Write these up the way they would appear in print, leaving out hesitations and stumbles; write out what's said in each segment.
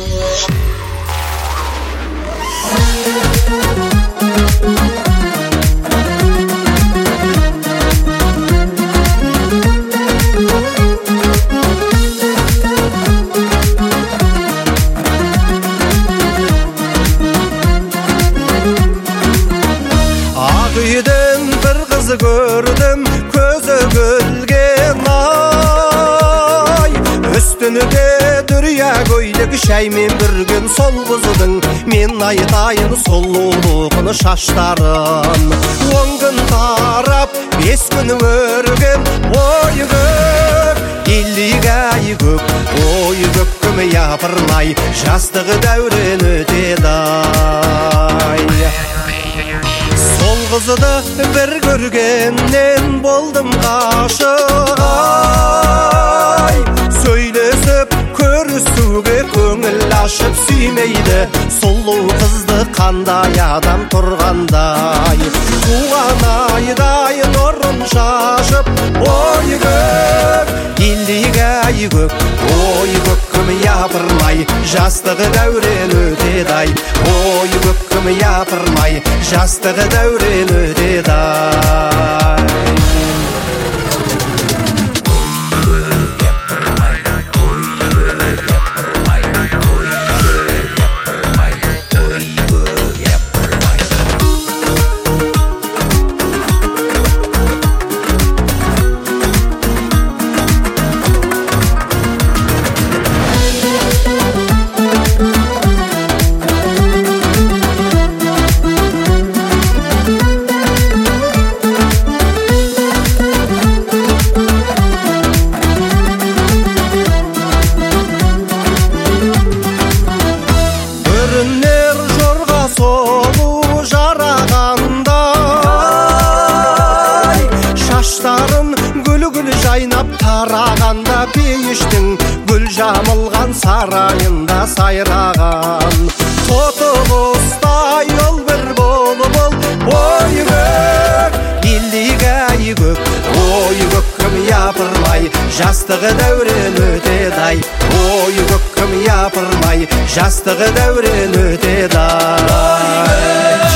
Үйден бір қыз көрдім, көзі гүлген ай. Үстінде дүрия көйлек шәймен бүрген сол қыздың мен айтайын сұлулығын шаштарын. 10 күн тарап 5 күн өрген ой көк, елік ай көк, ой көккім япырмай жастығы дәурен өтеді-ай. Сол қызды бір көргеннен болдым ғашық ай. Сөйлесіп көрісуге көңіл ашып сүймейді сұлу қызды қандай адам тұрғандай. Туған айдай нұрын шашып ой көк, елік ай көк, ой көккім япырмай жастығы дәурен өтеді-ай. Ой көккім япырмай жастығы дәурен өтеді-ай. Көрінер жорға солу жарағандай, шаштарын гүл-гүл жайнап тарағанда, пейіштің гүл жамылған сарайында сайраған. Тоты құстай ол бір болып ол ой көк, елік ай көк, ой көккім япырмай жастығы дәурен өтеді-ай. Ой көккім япырмай жастығы дәурен өтеді-ай.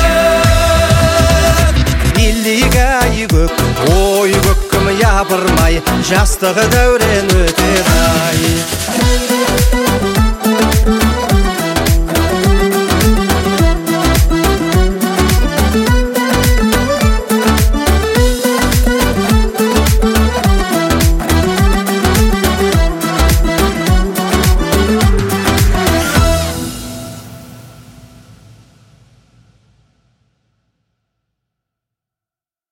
Елік ай көк, ой көккім япырмай жастығы дәурен өтеді-ай.